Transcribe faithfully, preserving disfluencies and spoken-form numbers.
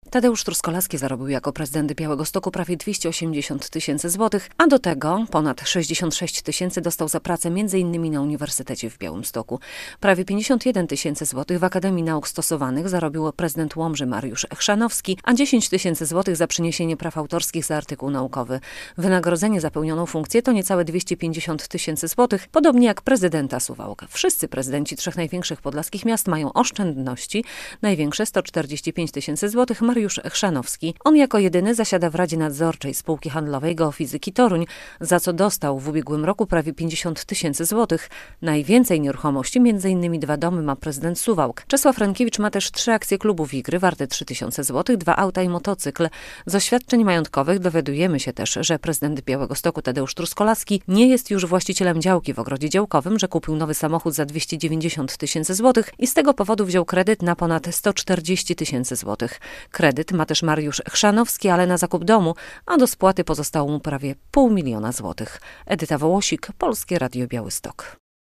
Tadeusz Truskolaski zarobił jako prezydent Białegostoku prawie dwieście osiemdziesiąt tysięcy złotych, a do tego ponad sześćdziesiąt sześć tysięcy dostał za pracę m.in. na Uniwersytecie w Białymstoku. Prawie pięćdziesiąt jeden tysięcy złotych w Akademii Nauk Stosowanych zarobił prezydent Łomży Mariusz Chrzanowski, a dziesięć tysięcy złotych za przyniesienie praw autorskich za artykuł naukowy. Wynagrodzenie za pełnioną funkcję to niecałe dwieście pięćdziesiąt tysięcy złotych, podobnie jak prezydenta Suwałk. Wszyscy prezydenci trzech największych podlaskich miast mają oszczędności. Największe sto czterdzieści pięć tysięcy złotych Mariusz Chrzanowski. On jako jedyny zasiada w Radzie Nadzorczej Spółki Handlowej Geofizyki Toruń, za co dostał w ubiegłym roku prawie pięćdziesiąt tysięcy złotych. Najwięcej nieruchomości, między innymi dwa domy, ma prezydent Suwałk. Czesław Rękiewicz ma też trzy akcje klubu Wigry warte trzy tysiące złotych, dwa auta i motocykl. Z oświadczeń majątkowych dowiadujemy się też, że prezydent Białegostoku Tadeusz Truskolaski nie jest już właścicielem działki w ogrodzie działkowym, że kupił nowy samochód za dwieście dziewięćdziesiąt tysięcy złotych i z tego powodu wziął kredyt na ponad sto czterdzieści tysięcy złotych. Kredyt ma też Mariusz Chrzanowski, ale na zakup domu, a do spłaty pozostało mu prawie pół miliona złotych. Edyta Wołosik, Polskie Radio Białystok.